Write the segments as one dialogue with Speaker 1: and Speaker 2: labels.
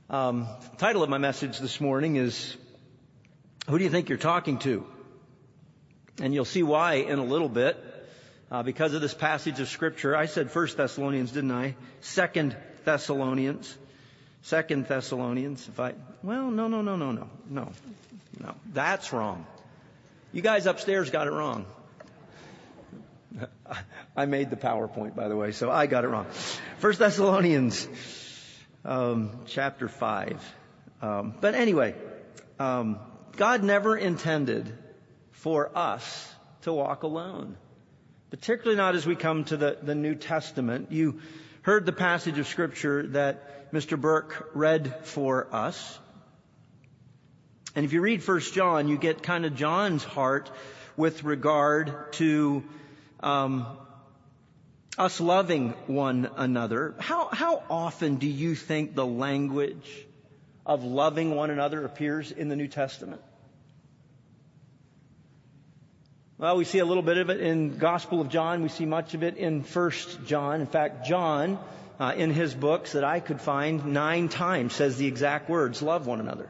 Speaker 1: The title of my message this morning is, Who Do You Think You're Talking To? And you'll see why in a little bit. Because of this passage of Scripture. I said 1 Thessalonians, didn't I? 2 Thessalonians. 2 Thessalonians. No. That's wrong. You guys upstairs got it wrong. I made the PowerPoint, by the way, so I got it wrong. 1 Thessalonians, chapter 5. But anyway, God never intended for us to walk alone. Particularly not as we come to the New Testament. You heard the passage of Scripture that Mr. Burke read for us. And if you read 1 John, you get kind of John's heart with regard to us loving one another. How often do you think the language of loving one another appears in the New Testament? Well, we see a little bit of it in Gospel of John. We see much of it in 1 John. In fact, John, in his books that I could find, 9 times says the exact words, love one another.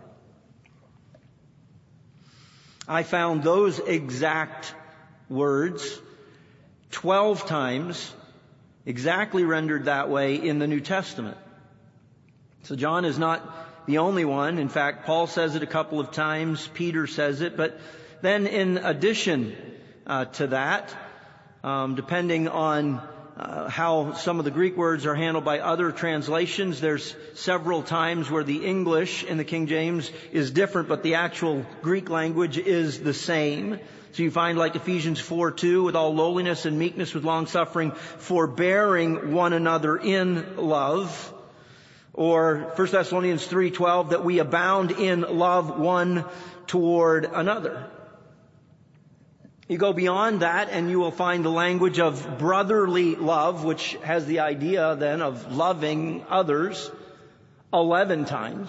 Speaker 1: I found those exact words 12 times exactly rendered that way in the New Testament. So John is not the only one. In fact, Paul says it a couple of times. Peter says it. But then in addition to that, depending on how some of the Greek words are handled by other translations, there's several times where the English in the King James is different, but the actual Greek language is the same. So you find like Ephesians 4:2, with all lowliness and meekness, with long suffering, forbearing one another in love. Or 1 Thessalonians 3:12, that we abound in love one toward another. You go beyond that and you will find the language of brotherly love, which has the idea then of loving others 11 times.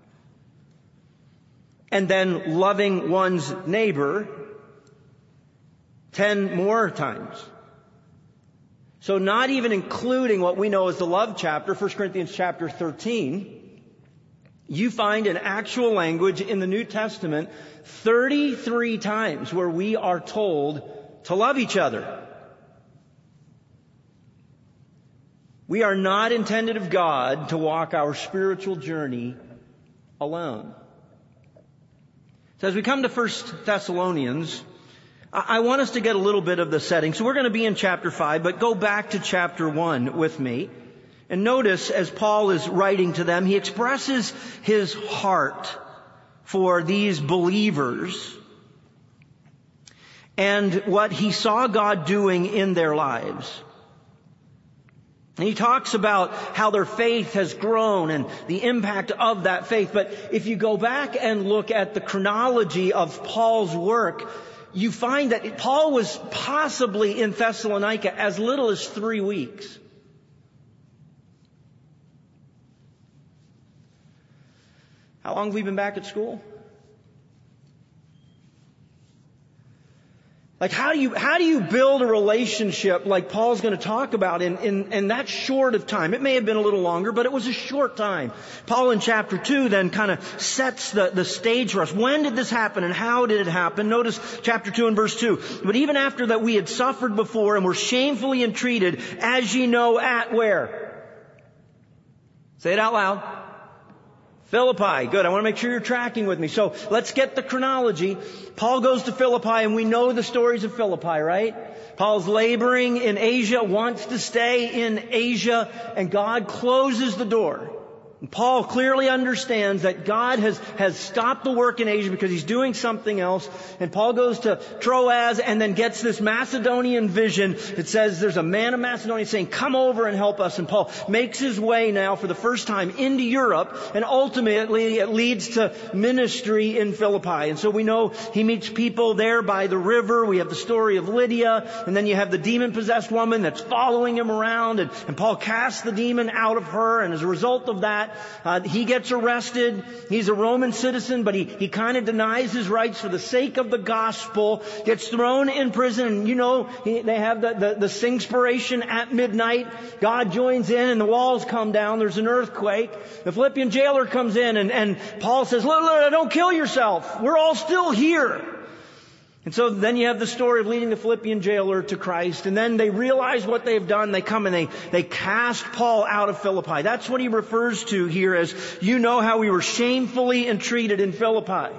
Speaker 1: And then loving one's neighbor 10 more times. So not even including what we know as the love chapter, 1 Corinthians chapter 13, you find an actual language in the New Testament 33 times where we are told to love each other. We are not intended of God to walk our spiritual journey alone. So as we come to 1 Thessalonians, I want us to get a little bit of the setting. So we're going to be in chapter 5, but go back to chapter 1 with me. And notice, as Paul is writing to them, he expresses his heart for these believers and what he saw God doing in their lives. And he talks about how their faith has grown and the impact of that faith. But if you go back and look at the chronology of Paul's work, you find that Paul was possibly in Thessalonica as little as 3 weeks. How long have we been back at school? Like how do you build a relationship like Paul's going to talk about in that short of time? It may have been a little longer, but it was a short time. Paul in chapter 2 then kind of sets the stage for us. When did this happen and how did it happen? Notice chapter 2 and verse 2. But even after that we had suffered before and were shamefully entreated, as ye know, at where? Say it out loud. Philippi. Good. I want to make sure you're tracking with me. So let's get the chronology. Paul goes to Philippi, and we know the stories of Philippi, right? Paul's laboring in Asia, wants to stay in Asia, and God closes the door. And Paul clearly understands that God has stopped the work in Asia because he's doing something else. And Paul goes to Troas and then gets this Macedonian vision. It says there's a man of Macedonia saying, come over and help us. And Paul makes his way now for the first time into Europe. And ultimately it leads to ministry in Philippi. And so we know he meets people there by the river. We have the story of Lydia. And then you have the demon-possessed woman that's following him around. And Paul casts the demon out of her. And as a result of that, He gets arrested. He's a Roman citizen, but he kind of denies his rights for the sake of the gospel, gets thrown in prison. And you know, they have the singspiration at midnight. God joins in and the walls come down. There's an earthquake. The Philippian jailer comes in and Paul says, look, don't kill yourself. We're all still here. And so then you have the story of leading the Philippian jailer to Christ. And then they realize what they've done. They come and they cast Paul out of Philippi. That's what he refers to here as, you know how we were shamefully entreated in Philippi.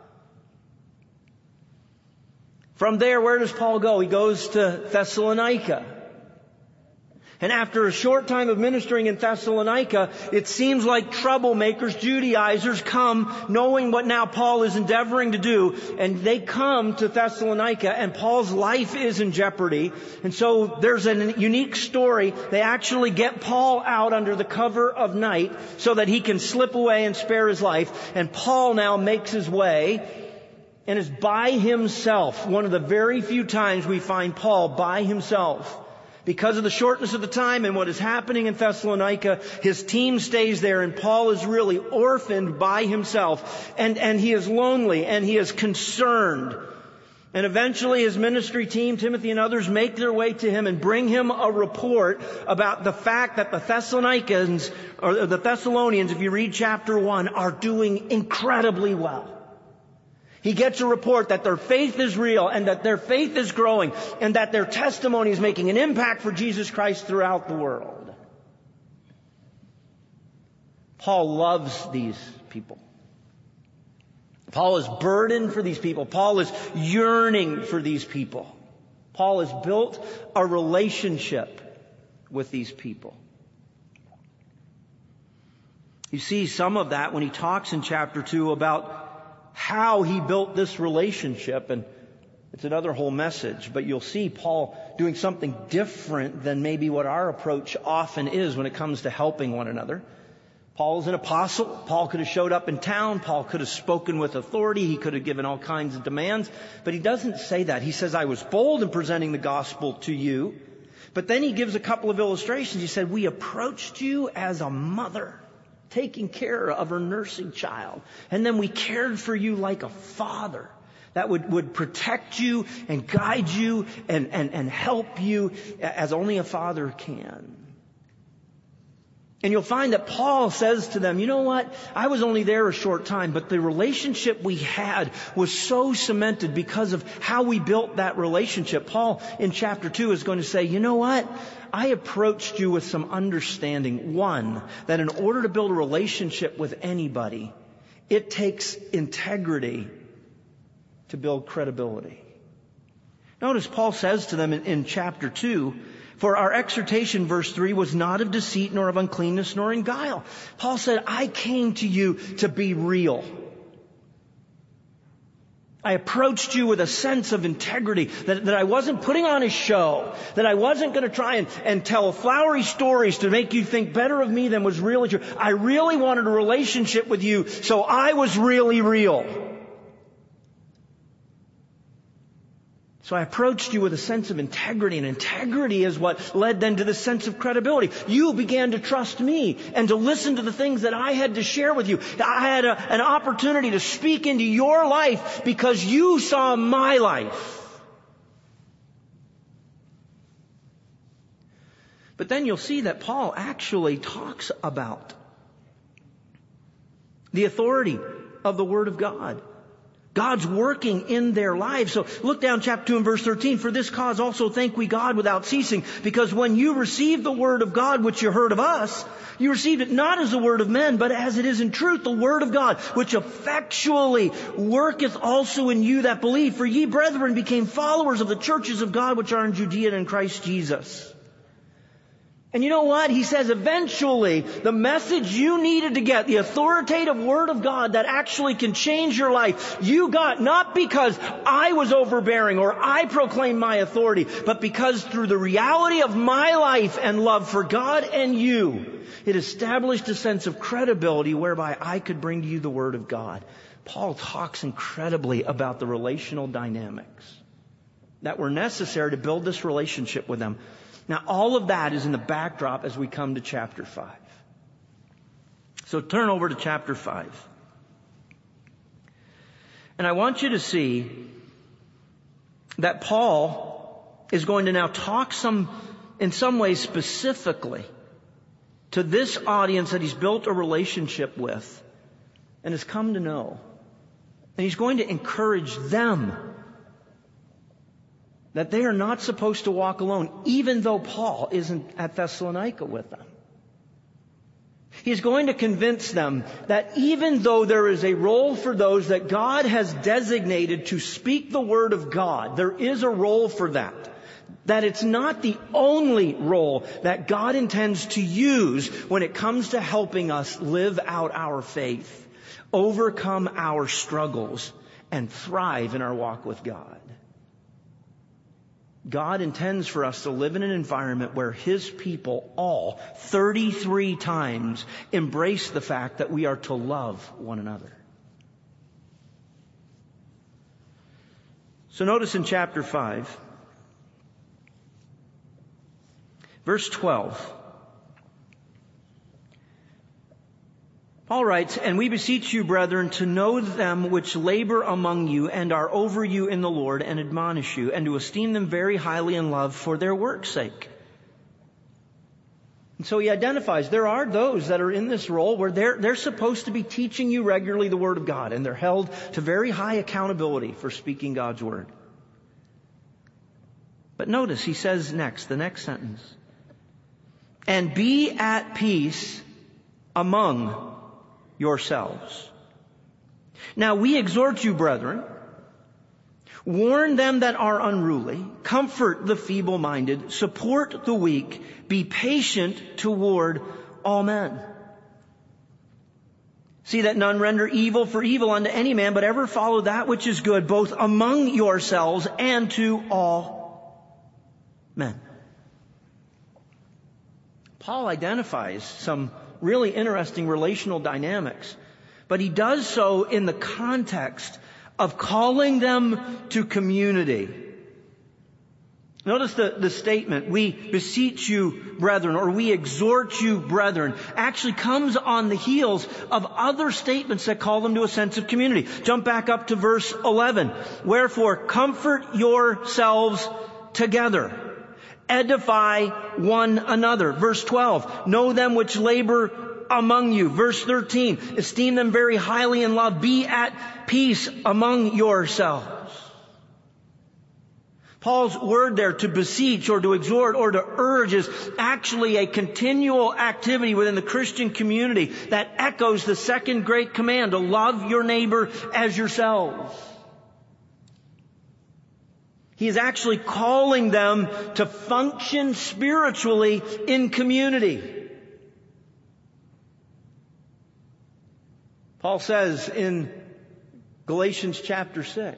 Speaker 1: From there, where does Paul go? He goes to Thessalonica. And after a short time of ministering in Thessalonica, it seems like troublemakers, Judaizers come knowing what now Paul is endeavoring to do. And they come to Thessalonica and Paul's life is in jeopardy. And so there's a unique story. They actually get Paul out under the cover of night so that he can slip away and spare his life. And Paul now makes his way and is by himself. One of the very few times we find Paul by himself. Because of the shortness of the time and what is happening in Thessalonica, his team stays there and Paul is really orphaned by himself. And he is lonely and he is concerned. And eventually his ministry team, Timothy and others, make their way to him and bring him a report about the fact that the Thessalonians, if you read chapter 1, are doing incredibly well. He gets a report that their faith is real and that their faith is growing and that their testimony is making an impact for Jesus Christ throughout the world. Paul loves these people. Paul is burdened for these people. Paul is yearning for these people. Paul has built a relationship with these people. You see some of that when he talks in chapter 2 about how he built this relationship, and it's another whole message, but you'll see Paul doing something different than maybe what our approach often is when it comes to helping one another. Paul is an apostle. Paul could have showed up in town. Paul could have spoken with authority. He could have given all kinds of demands, but he doesn't say that. He says, I was bold in presenting the gospel to you, but then he gives a couple of illustrations. He said, we approached you as a mother taking care of her nursing child. And then we cared for you like a father that would protect you and guide you and help you as only a father can. And you'll find that Paul says to them, you know what? I was only there a short time, but the relationship we had was so cemented because of how we built that relationship. Paul in chapter 2 is going to say, you know what? I approached you with some understanding. One, that in order to build a relationship with anybody, it takes integrity to build credibility. Notice Paul says to them in chapter 2, for our exhortation, verse 3, was not of deceit, nor of uncleanness, nor in guile. Paul said, I came to you to be real. I approached you with a sense of integrity, that I wasn't putting on a show, that I wasn't going to try and tell flowery stories to make you think better of me than was really true. I really wanted a relationship with you, so I was really real. So I approached you with a sense of integrity, and integrity is what led then to the sense of credibility. You began to trust me and to listen to the things that I had to share with you. I had an opportunity to speak into your life because you saw my life. But then you'll see that Paul actually talks about the authority of the Word of God. God's working in their lives. So look down chapter 2 and verse 13. For this cause also thank we God without ceasing, because when you received the word of God which you heard of us, you received it not as the word of men, but as it is in truth the word of God, which effectually worketh also in you that believe. For ye, brethren, became followers of the churches of God which are in Judea and in Christ Jesus. And you know what? He says eventually the message you needed to get, the authoritative Word of God that actually can change your life, you got not because I was overbearing or I proclaimed my authority, but because through the reality of my life and love for God and you, it established a sense of credibility whereby I could bring to you the Word of God. Paul talks incredibly about the relational dynamics that were necessary to build this relationship with them. Now, all of that is in the backdrop as we come to chapter 5. So turn over to chapter 5. And I want you to see that Paul is going to now talk in some ways specifically to this audience that he's built a relationship with and has come to know. And he's going to encourage them that they are not supposed to walk alone, even though Paul isn't at Thessalonica with them. He's going to convince them that even though there is a role for those that God has designated to speak the Word of God, there is a role for that. That it's not the only role that God intends to use when it comes to helping us live out our faith, overcome our struggles, and thrive in our walk with God. God intends for us to live in an environment where His people all 33 times embrace the fact that we are to love one another. So notice in chapter 5, verse 12, Paul writes, "And we beseech you, brethren, to know them which labor among you and are over you in the Lord and admonish you, and to esteem them very highly in love for their work's sake." And so he identifies there are those that are in this role where they're supposed to be teaching you regularly the Word of God, and they're held to very high accountability for speaking God's Word. But notice he says next, the next sentence, "And be at peace among yourselves. Now we exhort you, brethren, warn them that are unruly, comfort the feeble-minded, support the weak, be patient toward all men. See that none render evil for evil unto any man, but ever follow that which is good, both among yourselves and to all men." Paul identifies some really interesting relational dynamics, but he does so in the context of calling them to community. Notice the statement, "We beseech you, brethren," or "we exhort you, brethren," actually comes on the heels of other statements that call them to a sense of community. Jump back up to verse 11. "Wherefore, comfort yourselves together. Edify one another." Verse 12, "Know them which labor among you." Verse 13, "Esteem them very highly in love. Be at peace among yourselves." Paul's word there, to beseech or to exhort or to urge, is actually a continual activity within the Christian community that echoes the second great command, to love your neighbor as yourselves. He is actually calling them to function spiritually in community. Paul says in Galatians chapter 6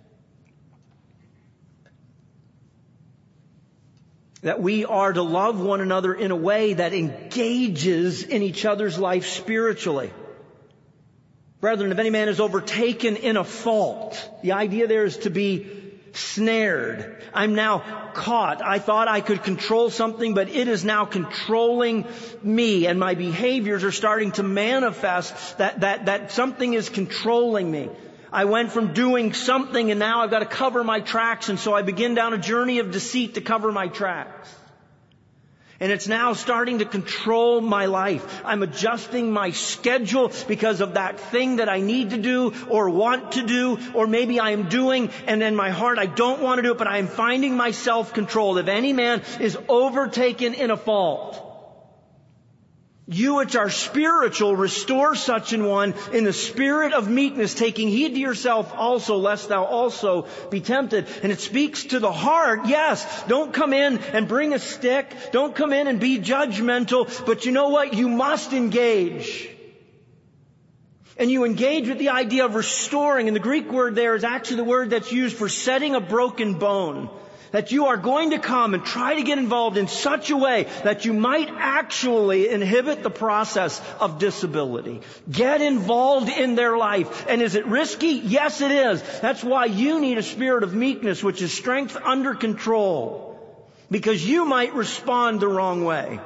Speaker 1: that we are to love one another in a way that engages in each other's life spiritually. "Brethren, if any man is overtaken in a fault," the idea there is to be snared. I'm now caught. I thought I could control something, but it is now controlling me, and my behaviors are starting to manifest that something is controlling me. I went from doing something and now I've got to cover my tracks, and so I begin down a journey of deceit to cover my tracks. And it's now starting to control my life. I'm adjusting my schedule because of that thing that I need to do or want to do, or maybe I am doing, and in my heart I don't want to do it, but I am finding myself controlled. If any man is overtaken in a fault, you which are spiritual, restore such an one in the spirit of meekness, taking heed to yourself also, lest thou also be tempted. And it speaks to the heart. Yes, don't come in and bring a stick. Don't come in and be judgmental. But you know what? You must engage. And you engage with the idea of restoring. And the Greek word there is actually the word that's used for setting a broken bone. That you are going to come and try to get involved in such a way that you might actually inhibit the process of disability. Get involved in their life. And is it risky? Yes, it is. That's why you need a spirit of meekness, which is strength under control. Because you might respond the wrong way.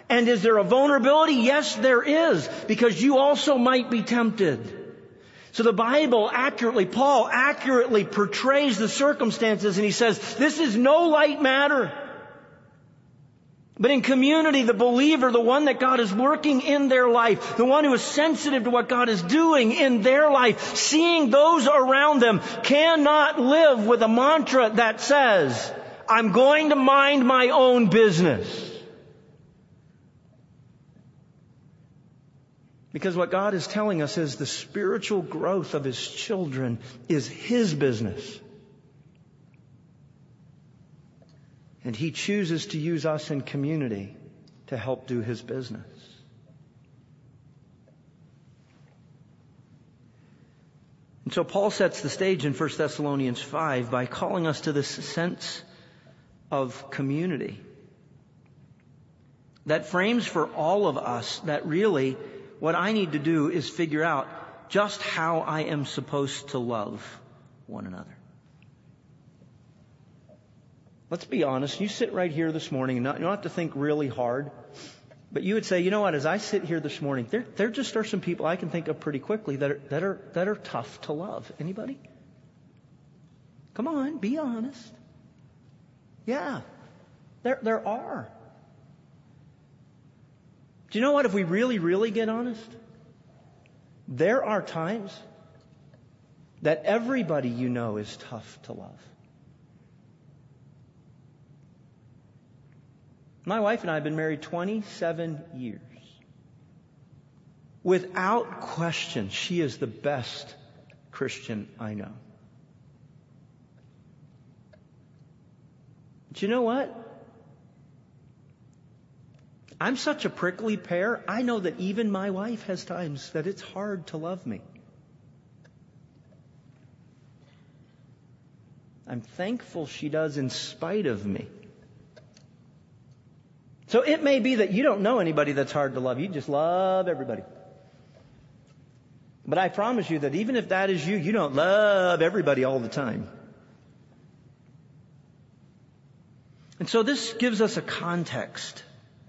Speaker 1: And is there a vulnerability? Yes, there is, because you also might be tempted. So the Bible Paul accurately portrays the circumstances, and he says, this is no light matter. But in community, the believer, the one that God is working in their life, the one who is sensitive to what God is doing in their life, seeing those around them, cannot live with a mantra that says, I'm going to mind my own business. Because what God is telling us is the spiritual growth of His children is His business. And He chooses to use us in community to help do His business. And so Paul sets the stage in 1 Thessalonians 5 by calling us to this sense of community that frames for all of us that really what I need to do is figure out just how I am supposed to love one another. Let's be honest. You sit right here this morning, and you don't have to think really hard. But you would say, you know what, as I sit here this morning, there just are some people I can think of pretty quickly that are tough to love. Anybody? Come on, be honest. Yeah, there are. Do you know what? If we really, really get honest, there are times that everybody you know is tough to love. My wife and I have been married 27 years. Without question, she is the best Christian I know. But you know what? I'm such a prickly pear. I know that even my wife has times that it's hard to love me. I'm thankful she does in spite of me. So it may be that you don't know anybody that's hard to love. You just love everybody. But I promise you that even if that is you, you don't love everybody all the time. And so this gives us a context.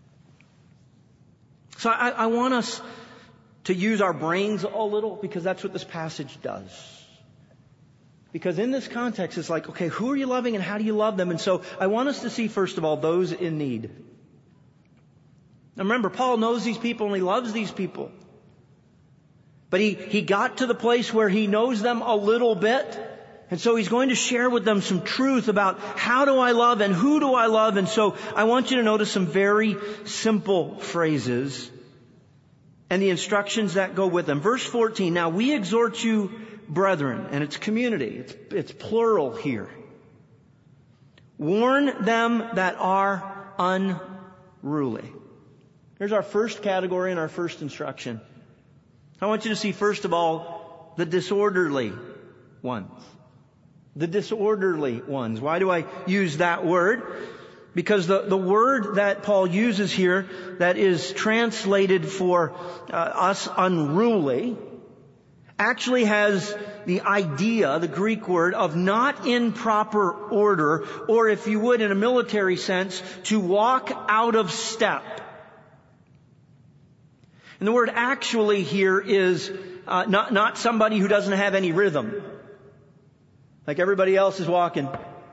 Speaker 1: So I want us to use our brains a little, because that's what this passage does. Because in this context, it's like, okay, who are you loving and how do you love them? And so I want us to see, first of all, those in need. Now remember, Paul knows these people and he loves these people. But he got to the place where he knows them a little bit. And so he's going to share with them some truth about how do I love and who do I love. And so I want you to notice some very simple phrases and the instructions that go with them. Verse 14, now we exhort you, brethren, and it's community. It's plural here. Warn them that are unruly. Here's our first category and our first instruction. I want you to see, first of all, the disorderly ones. The disorderly ones. Why do I use that word? Because the word that Paul uses here that is translated for us unruly actually has the idea, the Greek word, of not in proper order, or if you would in a military sense, to walk out of step. And the word actually here is not somebody who doesn't have any rhythm. Like everybody else is walking.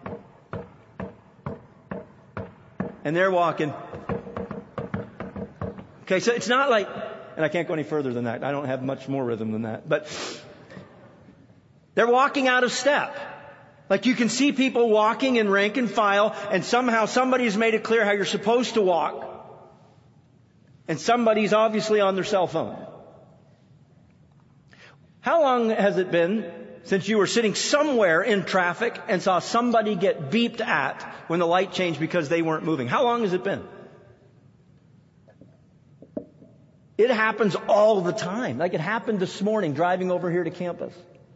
Speaker 1: And they're walking. Okay, so it's not like, and I can't go any further than that. I don't have much more rhythm than that. But they're walking out of step. Like you can see people walking in rank and file, and somehow somebody's made it clear how you're supposed to walk. And somebody's obviously on their cell phone. How long has it been since you were sitting somewhere in traffic and saw somebody get beeped at when the light changed because they weren't moving? How long has it been? It happens all the time. Like it happened this morning driving over here to campus.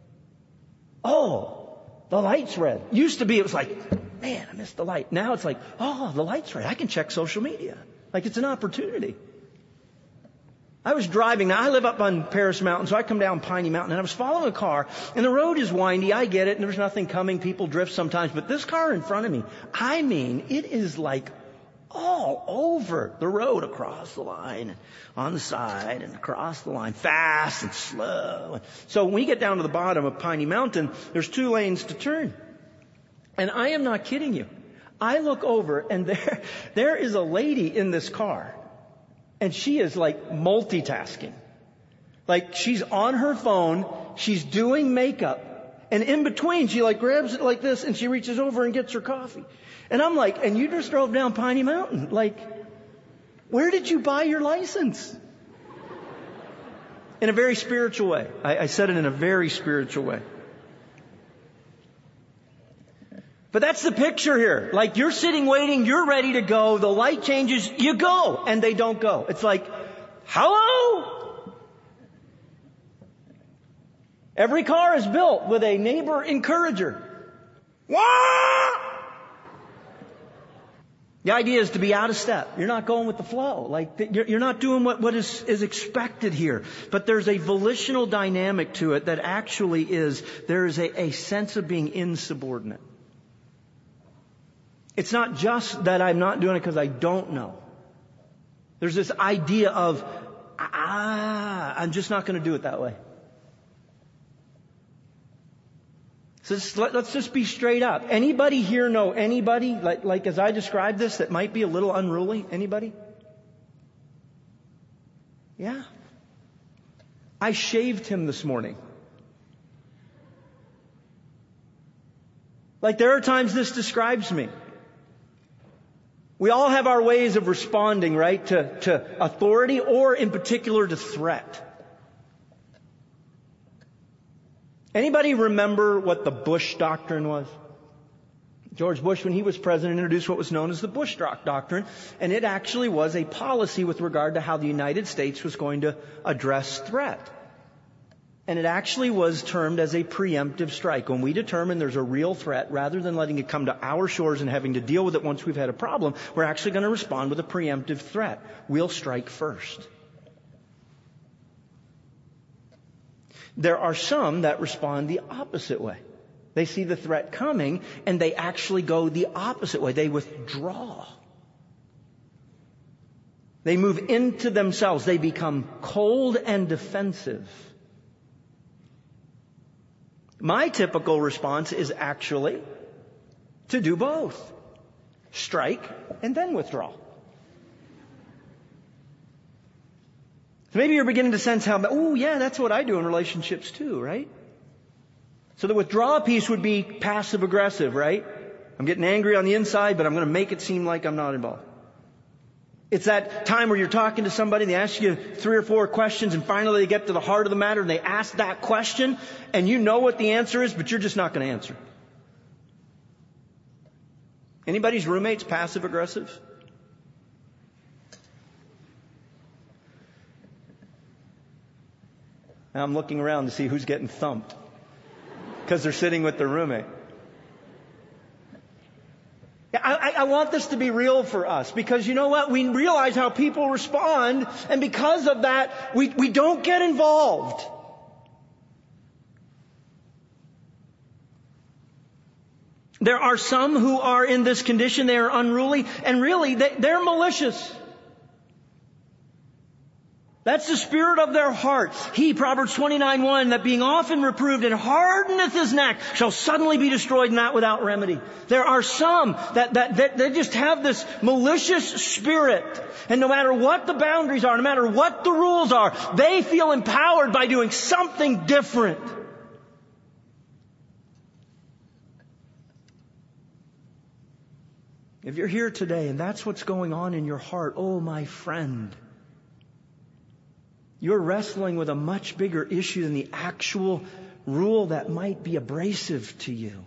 Speaker 1: Oh, the light's red. Used to be, it was like, man, I missed the light. Now it's like, oh, the light's red. I can check social media. Like it's an opportunity. I was driving. Now, I live up on Paris Mountain, so I come down Piney Mountain, and I was following a car, and the road is windy. I get it, and there's nothing coming. People drift sometimes. But this car in front of me, I mean, it is like all over the road, across the line, on the side, and across the line, fast and slow. So when we get down to the bottom of Piney Mountain, there's 2 lanes to turn. And I am not kidding you. I look over and there is a lady in this car. And she is like multitasking. Like she's on her phone, she's doing makeup, and in between she like grabs it like this and she reaches over and gets her coffee. And I'm like, and you just drove down Piney Mountain. Like, where did you buy your license? In a very spiritual way. I said it in a very spiritual way. But that's the picture here. Like you're sitting waiting, you're ready to go, the light changes, you go, and they don't go. It's like, hello? Every car is built with a neighbor encourager. Wah! The idea is to be out of step. You're not going with the flow. Like you're not doing what is expected here. But there's a volitional dynamic to it that actually there is a sense of being insubordinate. It's not just that I'm not doing it because I don't know. There's this idea of, I'm just not going to do it that way. So let's just be straight up. Anybody here know anybody, like as I described this, that might be a little unruly? Anybody? Yeah. I shaved him this morning. Like there are times this describes me. We all have our ways of responding, right, to authority or in particular to threat. Anybody remember what the Bush Doctrine was? George Bush, when he was president, introduced what was known as the Bush Doctrine, and it actually was a policy with regard to how the United States was going to address threat. And it actually was termed as a preemptive strike. When we determine there's a real threat, rather than letting it come to our shores and having to deal with it once we've had a problem, we're actually going to respond with a preemptive threat. We'll strike first. There are some that respond the opposite way. They see the threat coming and they actually go the opposite way. They withdraw. They move into themselves. They become cold and defensive. My typical response is actually to do both. Strike and then withdraw. So maybe you're beginning to sense how, that's what I do in relationships too, right? So the withdraw piece would be passive aggressive, right? I'm getting angry on the inside, but I'm going to make it seem like I'm not involved. It's that time where you're talking to somebody and they ask you 3 or 4 questions and finally they get to the heart of the matter and they ask that question and you know what the answer is, but you're just not going to answer. Anybody's roommate's passive aggressive? Now I'm looking around to see who's getting thumped because they're sitting with their roommate. I want this to be real for us because you know what? We realize how people respond, and because of that, we don't get involved. There are some who are in this condition, they are unruly, and really they're malicious. That's the spirit of their heart. He, Proverbs 29:1, that being often reproved and hardeneth his neck, shall suddenly be destroyed, not without remedy. There are some that they just have this malicious spirit. And no matter what the boundaries are, no matter what the rules are, they feel empowered by doing something different. If you're here today and that's what's going on in your heart, oh my friend, you're wrestling with a much bigger issue than the actual rule that might be abrasive to you.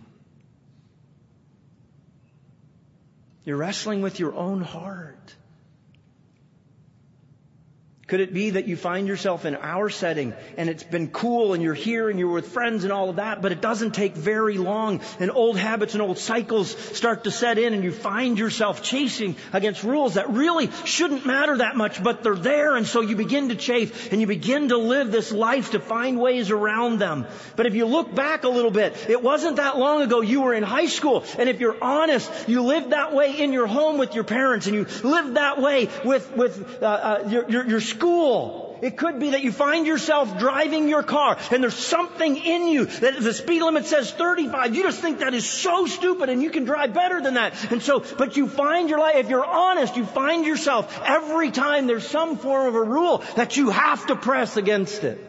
Speaker 1: You're wrestling with your own heart. Could it be that you find yourself in our setting and it's been cool and you're here and you're with friends and all of that, but it doesn't take very long and old habits and old cycles start to set in and you find yourself chasing against rules that really shouldn't matter that much, but they're there, and so you begin to chafe and you begin to live this life to find ways around them. But if you look back a little bit, it wasn't that long ago you were in high school, and if you're honest, you lived that way in your home with your parents, and you lived that way with your school. It could be that you find yourself driving your car and there's something in you that the speed limit says 35. You just think that is so stupid and you can drive better than that. But you find your life, if you're honest, you find yourself every time there's some form of a rule that you have to press against it.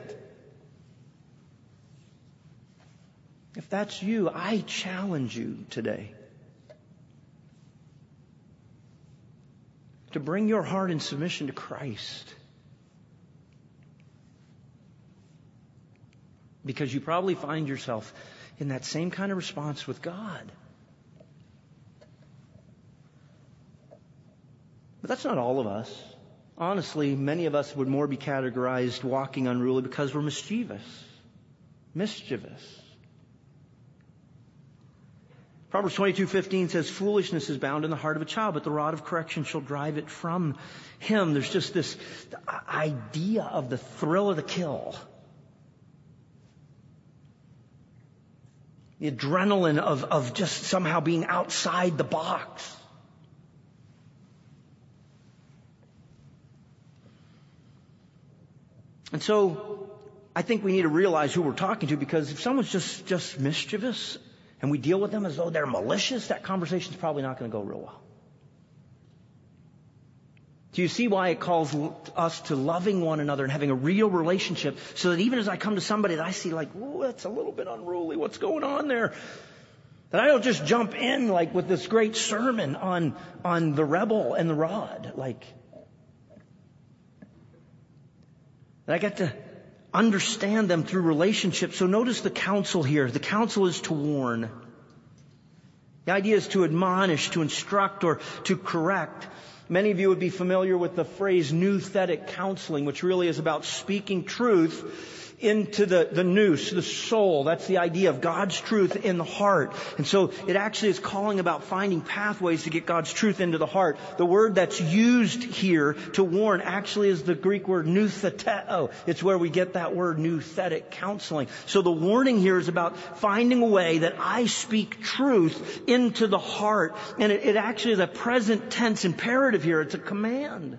Speaker 1: If that's you, I challenge you today to bring your heart in submission to Christ. Because you probably find yourself in that same kind of response with God. But that's not all of us. Honestly, many of us would more be categorized walking unruly because we're mischievous. Proverbs 22:15 says, foolishness is bound in the heart of a child, but the rod of correction shall drive it from him. There's just this idea of the thrill of the kill. The adrenaline of just somehow being outside the box. And so I think we need to realize who we're talking to, because if someone's just mischievous and we deal with them as though they're malicious, that conversation's probably not going to go real well. Do you see why it calls us to loving one another and having a real relationship, so that even as I come to somebody that I see like, ooh, that's a little bit unruly, what's going on there? That I don't just jump in like with this great sermon on the rebel and the rod. That I get to understand them through relationship. So notice the counsel here. The counsel is to warn. The idea is to admonish, to instruct, or to correct. Many of you would be familiar with the phrase nouthetic counseling, which really is about speaking truth into the nous, the soul. That's the idea of God's truth in the heart. And so it actually is calling about finding pathways to get God's truth into the heart. The word that's used here to warn actually is the Greek word noutheteo. It's where we get that word nouthetic counseling. So the warning here is about finding a way that I speak truth into the heart. And it actually is a present tense imperative here. It's a command.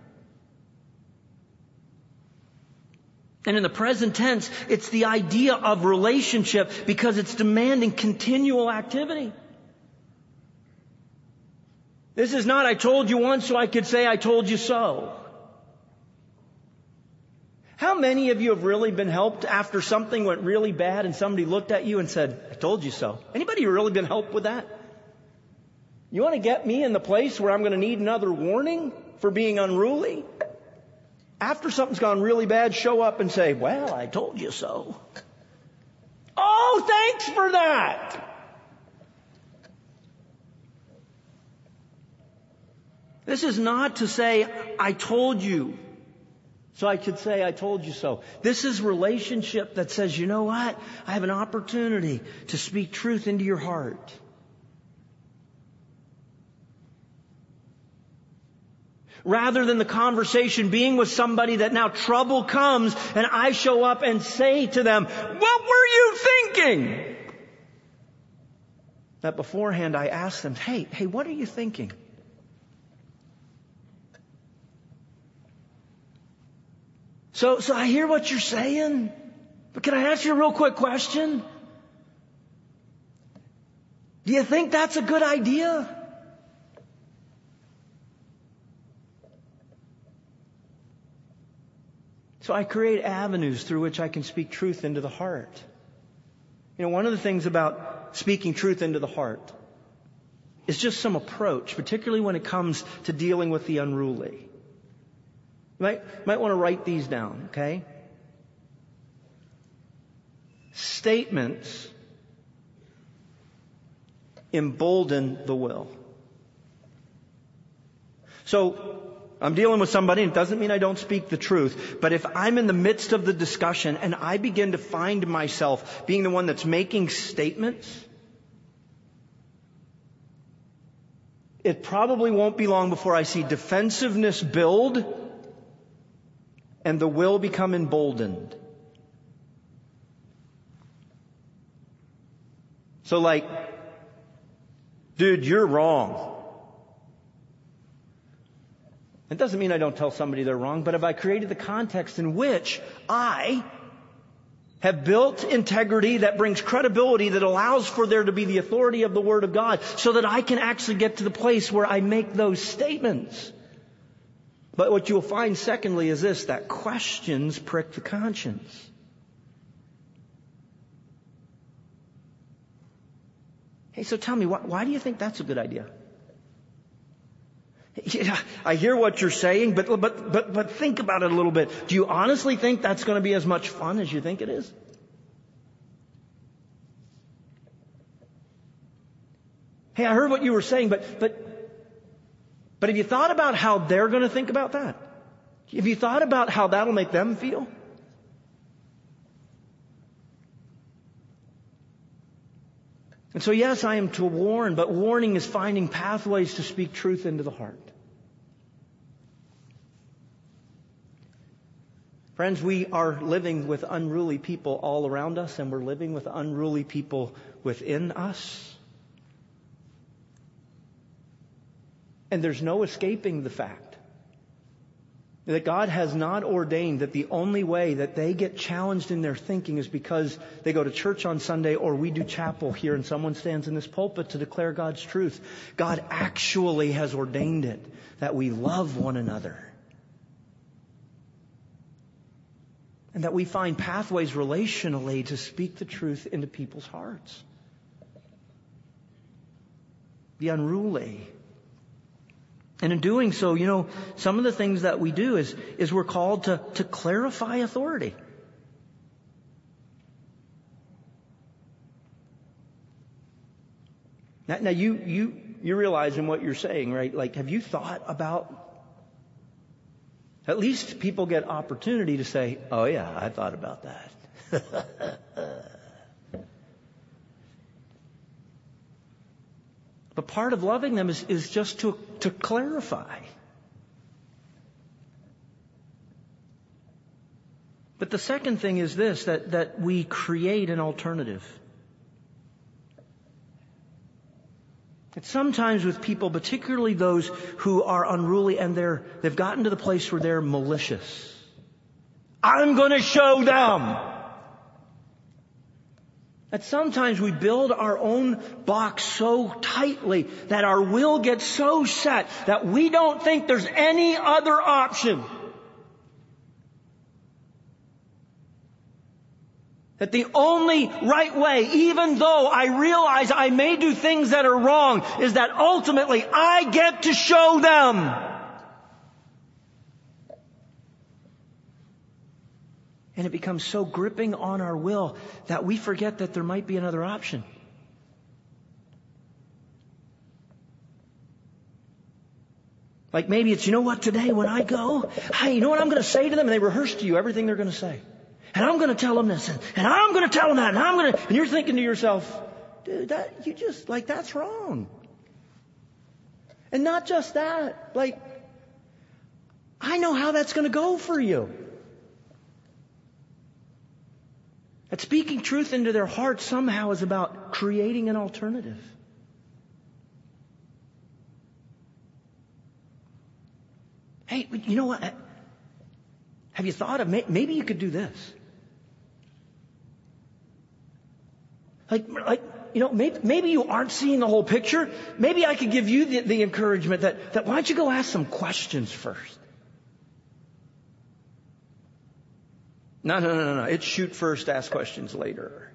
Speaker 1: And in the present tense, it's the idea of relationship because it's demanding continual activity. This is not, I told you once so I could say I told you so. How many of you have really been helped after something went really bad and somebody looked at you and said, I told you so? Anybody really been helped with that? You want to get me in the place where I'm going to need another warning for being unruly? After something's gone really bad, show up and say, well, I told you so. Oh, thanks for that. This is not to say, I told you, so I could say, I told you so. This is relationship that says, you know what? I have an opportunity to speak truth into your heart. Rather than the conversation being with somebody that now trouble comes and I show up and say to them, what were you thinking? That beforehand I ask them, hey, what are you thinking? So I hear what you're saying, but can I ask you a real quick question? Do you think that's a good idea? So I create avenues through which I can speak truth into the heart. You know, one of the things about speaking truth into the heart is just some approach, particularly when it comes to dealing with the unruly. You might want to write these down, okay? Statements embolden the will. So, I'm dealing with somebody, and it doesn't mean I don't speak the truth, but if I'm in the midst of the discussion and I begin to find myself being the one that's making statements, it probably won't be long before I see defensiveness build and the will become emboldened. So like, dude, you're wrong. It doesn't mean I don't tell somebody they're wrong, but have I created the context in which I have built integrity that brings credibility, that allows for there to be the authority of the Word of God, so that I can actually get to the place where I make those statements. But what you'll find, secondly, is this, that questions prick the conscience. Hey, so tell me, why do you think that's a good idea? Yeah, I hear what you're saying, but think about it a little bit. Do you honestly think that's going to be as much fun as you think it is? Hey, I heard what you were saying, but have you thought about how they're going to think about that? Have you thought about how that'll make them feel? And so yes, I am to warn, but warning is finding pathways to speak truth into the heart. Friends, we are living with unruly people all around us, and we're living with unruly people within us. And there's no escaping the fact that God has not ordained that the only way that they get challenged in their thinking is because they go to church on Sunday or we do chapel here and someone stands in this pulpit to declare God's truth. God actually has ordained it that we love one another. And that we find pathways relationally to speak the truth into people's hearts. The unruly. And in doing so, some of the things that we do is we're called to clarify authority. Now you realize in what you're saying, right? Like, have you thought about, at least people get opportunity to say, oh yeah, I thought about that. But part of loving them is just to clarify. But the second thing is this, that we create an alternative. It's sometimes with people, particularly those who are unruly and they've gotten to the place where they're malicious. I'm going to show them. That sometimes we build our own box so tightly that our will gets so set that we don't think there's any other option. That the only right way, even though I realize I may do things that are wrong, is that ultimately I get to show them. And it becomes so gripping on our will that we forget that there might be another option. Like maybe it's, today when I go, hey, you know what I'm going to say to them? And they rehearse to you everything they're going to say. And I'm going to tell them this, and I'm going to tell them that, and you're thinking to yourself, dude, that's wrong. And not just that, I know how that's going to go for you. That speaking truth into their heart somehow is about creating an alternative. Hey, you know what? Have you thought of, maybe you could do this? Maybe you aren't seeing the whole picture. Maybe I could give you the encouragement that why don't you go ask some questions first? No. It's shoot first, ask questions later.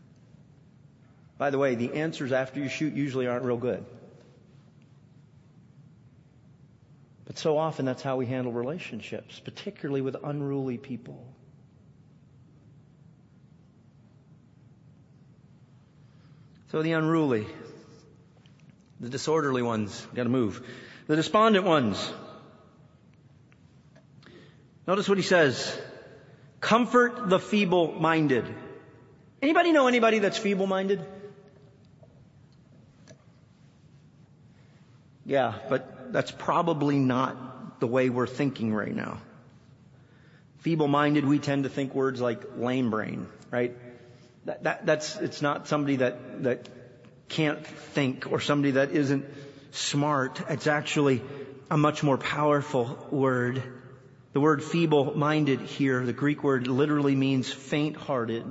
Speaker 1: By the way, the answers after you shoot usually aren't real good. But so often that's how we handle relationships, particularly with unruly people. So the unruly, the disorderly ones, got to move. The despondent ones, Notice what he says. Comfort the feeble-minded. Anybody know anybody that's feeble-minded? Yeah, but that's probably not the way we're thinking right now. Feeble-minded, we tend to think words like lame brain, right? It's not somebody that can't think or somebody that isn't smart. It's actually a much more powerful word. The word feeble-minded here, the Greek word literally means faint-hearted,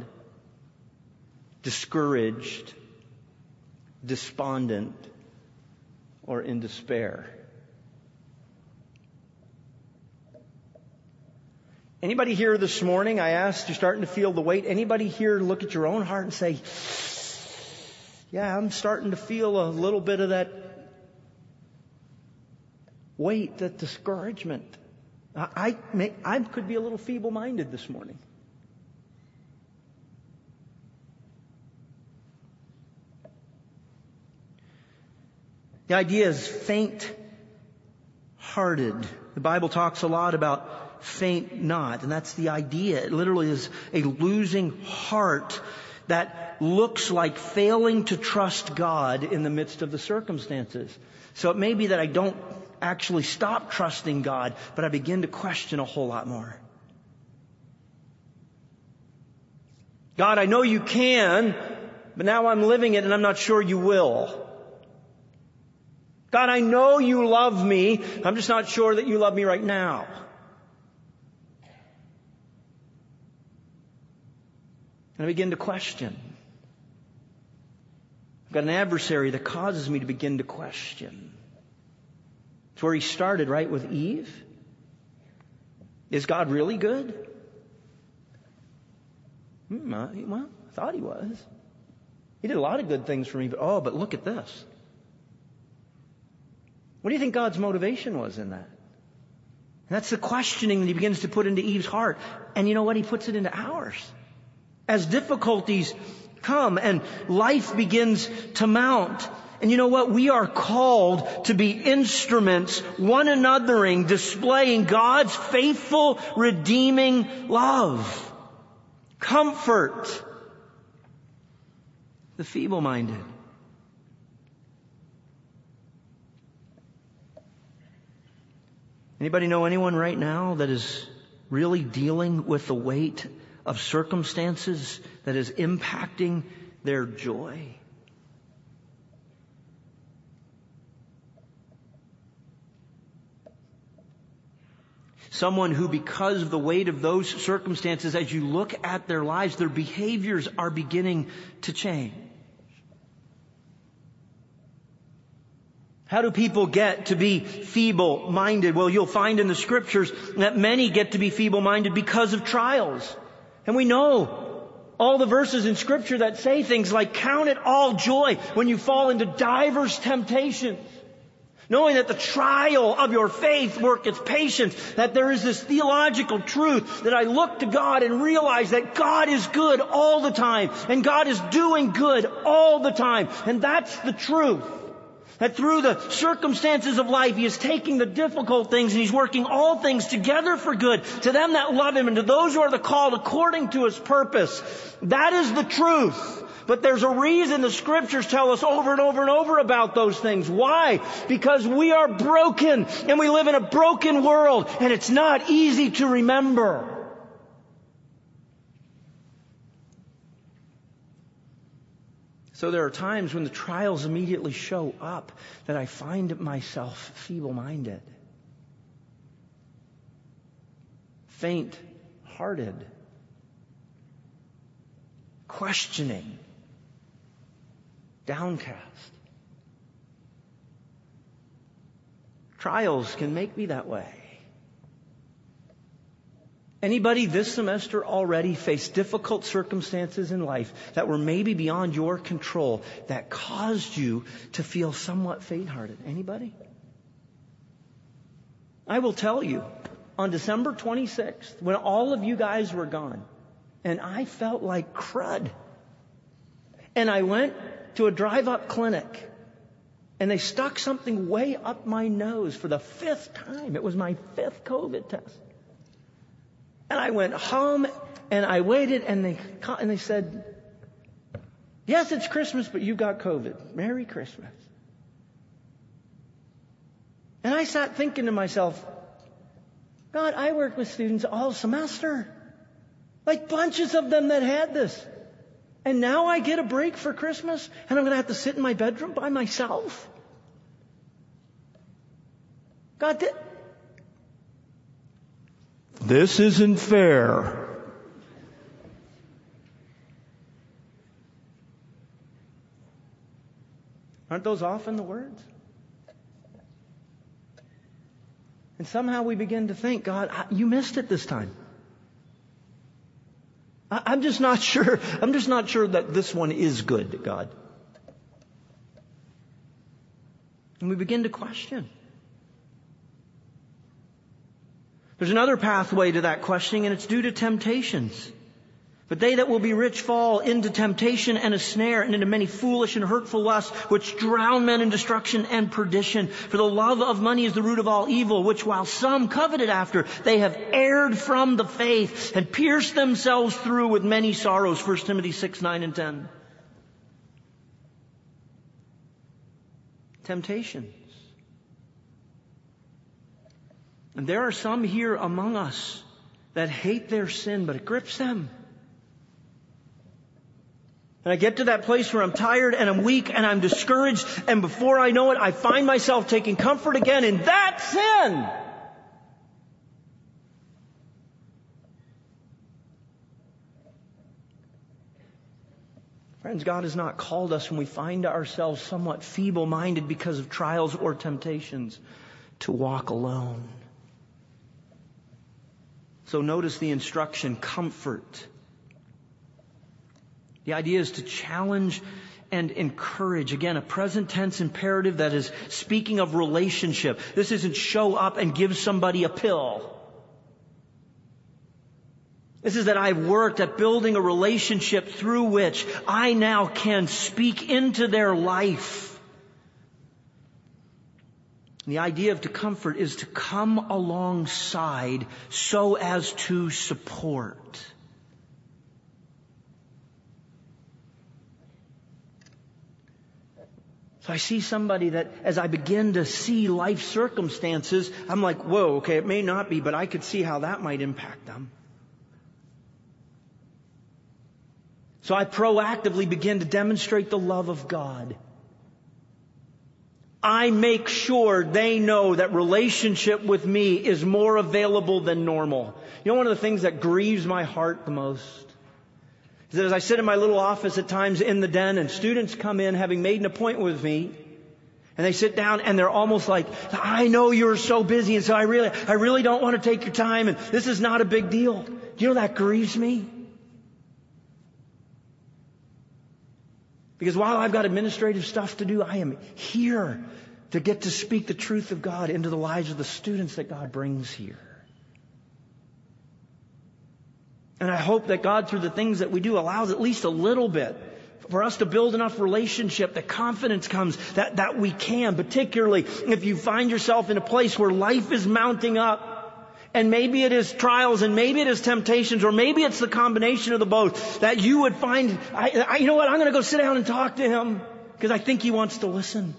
Speaker 1: discouraged, despondent, or in despair. Anybody here this morning, I asked, you're starting to feel the weight. Anybody here look at your own heart and say, yeah, I'm starting to feel a little bit of that weight, that discouragement. I could be a little feeble-minded this morning. The idea is faint-hearted. The Bible talks a lot about faint not, and that's the idea. It literally is a losing heart that looks like failing to trust God in the midst of the circumstances. So it may be that I don't actually stop trusting God, but I begin to question a whole lot more. God, I know you can, but now I'm living it and I'm not sure you will. God, I know you love me. I'm just not sure that you love me right now. And I begin to question. I've got an adversary that causes me to begin to question. It's where he started, right, with Eve. Is God really good? Well, I thought he was. He did a lot of good things for me, but look at this. What do you think God's motivation was in that? And that's the questioning that he begins to put into Eve's heart. And you know what? He puts it into ours. As difficulties come and life begins to mount. And you know what? We are called to be instruments, one anothering, displaying God's faithful, redeeming love. Comfort the feeble-minded. Anybody know anyone right now that is really dealing with the weight of circumstances that is impacting their joy? Someone who, because of the weight of those circumstances, as you look at their lives, their behaviors are beginning to change. How do people get to be feeble-minded? Well, you'll find in the Scriptures that many get to be feeble-minded because of trials. And we know all the verses in Scripture that say things like, count it all joy when you fall into divers temptations, knowing that the trial of your faith worketh patience, that there is this theological truth that I look to God and realize that God is good all the time, and God is doing good all the time. And that's the truth. That through the circumstances of life, He is taking the difficult things and He's working all things together for good to them that love Him and to those who are the called according to His purpose. That is the truth. But there's a reason the Scriptures tell us over and over and over about those things. Why? Because we are broken and we live in a broken world and it's not easy to remember. So there are times when the trials immediately show up that I find myself feeble-minded, faint-hearted, questioning, downcast. Trials can make me that way. Anybody this semester already faced difficult circumstances in life that were maybe beyond your control that caused you to feel somewhat faint-hearted? Anybody? I will tell you, on December 26th, when all of you guys were gone, and I felt like crud, and I went to a drive-up clinic, and they stuck something way up my nose for the 5th time. It was my 5th COVID test. And I went home and I waited and they said, yes, it's Christmas, but you've got COVID. Merry Christmas. And I sat thinking to myself, God, I worked with students all semester. Like bunches of them that had this. And now I get a break for Christmas and I'm going to have to sit in my bedroom by myself. God, this isn't fair. Aren't those often the words? And somehow we begin to think, God, you missed it this time. I'm just not sure. I'm just not sure that this one is good, God. And we begin to question. There's another pathway to that questioning, and it's due to temptations. But they that will be rich fall into temptation and a snare, and into many foolish and hurtful lusts, which drown men in destruction and perdition. For the love of money is the root of all evil, which while some coveted after, they have erred from the faith, and pierced themselves through with many sorrows. 1 Timothy 6, 9, and 10. Temptations. And there are some here among us that hate their sin, but it grips them. And I get to that place where I'm tired and I'm weak and I'm discouraged, and before I know it, I find myself taking comfort again in that sin. Friends, God has not called us when we find ourselves somewhat feeble-minded because of trials or temptations to walk alone. So notice the instruction, comfort. The idea is to challenge and encourage. Again, a present tense imperative that is speaking of relationship. This isn't show up and give somebody a pill. This is that I've worked at building a relationship through which I now can speak into their life. The idea of to comfort is to come alongside so as to support. So I see somebody that as I begin to see life circumstances, I'm like, whoa, okay, it may not be, but I could see how that might impact them. So I proactively begin to demonstrate the love of God. I make sure they know that relationship with me is more available than normal. You know, one of the things that grieves my heart the most is that as I sit in my little office at times in the den and students come in having made an appointment with me, and they sit down and they're almost like, I know you're so busy and so I really don't want to take your time and this is not a big deal. Do you know that grieves me? Because while I've got administrative stuff to do, I am here to get to speak the truth of God into the lives of the students that God brings here. And I hope that God, through the things that we do, allows at least a little bit for us to build enough relationship that confidence comes, that we can, particularly if you find yourself in a place where life is mounting up. And maybe it is trials and maybe it is temptations or maybe it's the combination of the both, that you would find, you know what, I'm going to go sit down and talk to him because I think he wants to listen.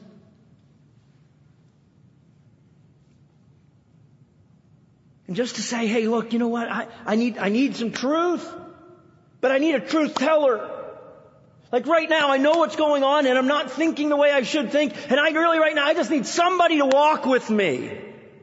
Speaker 1: And just to say, hey, look, you know what, I need some truth, but I need a truth teller. Like right now, I know what's going on and I'm not thinking the way I should think. And right now, I just need somebody to walk with me.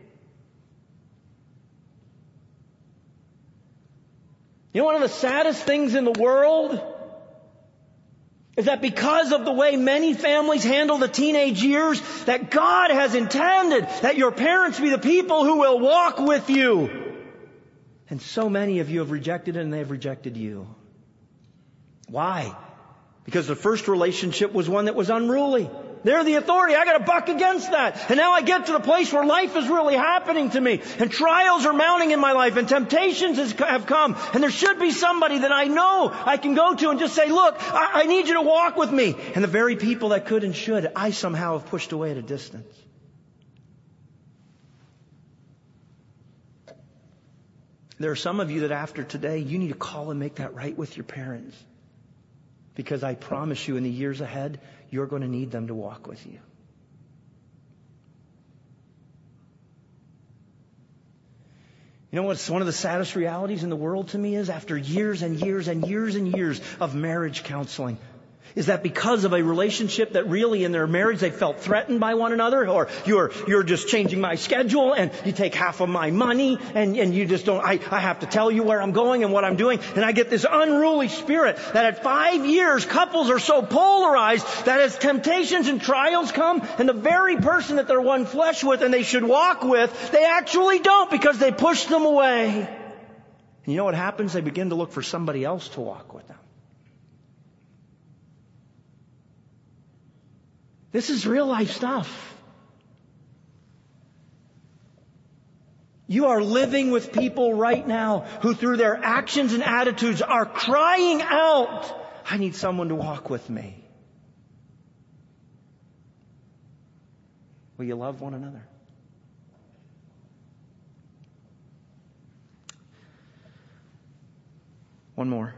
Speaker 1: You know, one of the saddest things in the world is that because of the way many families handle the teenage years, that God has intended that your parents be the people who will walk with you. And so many of you have rejected it and they have rejected you. Why? Because the first relationship was one that was unruly. They're the authority. I got to buck against that. And now I get to the place where life is really happening to me. And trials are mounting in my life. And temptations have come. And there should be somebody that I know I can go to and just say, look, I need you to walk with me. And the very people that could and should, I somehow have pushed away at a distance. There are some of you that after today, you need to call and make that right with your parents. Because I promise you, in the years ahead, you're going to need them to walk with you. You know what's one of the saddest realities in the world to me is, after years and years and years and years of marriage counseling, is that because of a relationship that really in their marriage they felt threatened by one another, or you're just changing my schedule and you take half of my money and you just don't, I have to tell you where I'm going and what I'm doing, and I get this unruly spirit that at 5 years couples are so polarized that as temptations and trials come and the very person that they're one flesh with and they should walk with, they actually don't, because they push them away. And you know what happens? They begin to look for somebody else to walk with them. This is real life stuff. You are living with people right now who through their actions and attitudes are crying out, I need someone to walk with me. Will you love one another? One more.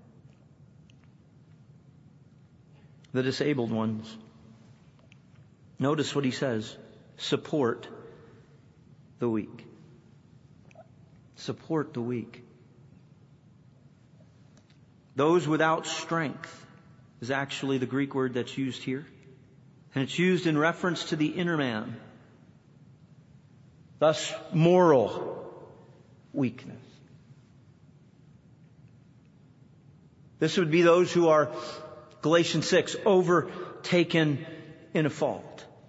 Speaker 1: The disabled ones. Notice what he says. Support the weak. Support the weak. Those without strength is actually the Greek word that's used here. And it's used in reference to the inner man. Thus, moral weakness. This would be those who are, Galatians 6, overtaken in a fault.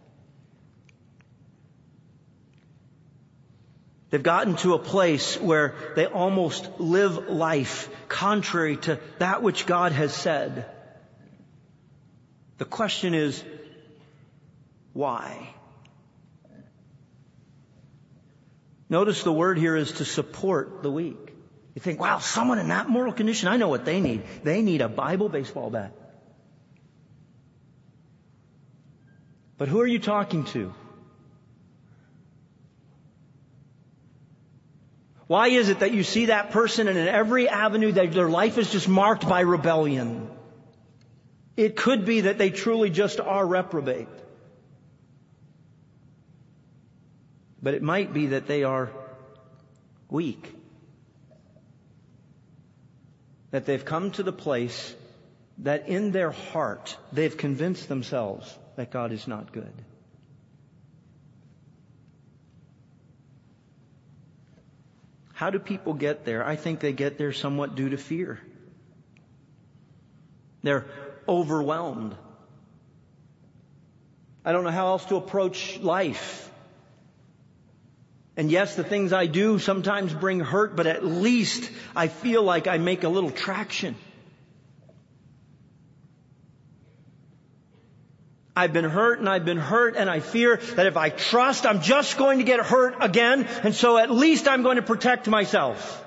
Speaker 1: They've gotten to a place where they almost live life contrary to that which God has said. The question is, why? Notice the word here is to support the weak. You think, wow, someone in that moral condition, I know what they need. They need a Bible baseball bat. But who are you talking to? Why is it that you see that person and in every avenue that their life is just marked by rebellion? It could be that they truly just are reprobate. But it might be that they are weak. That they've come to the place that in their heart they've convinced themselves that God is not good. How do people get there? I think they get there somewhat due to fear. They're overwhelmed. I don't know how else to approach life. And yes, the things I do sometimes bring hurt, but at least I feel like I make a little traction. I've been hurt and I fear that if I trust, I'm just going to get hurt again, and so at least I'm going to protect myself.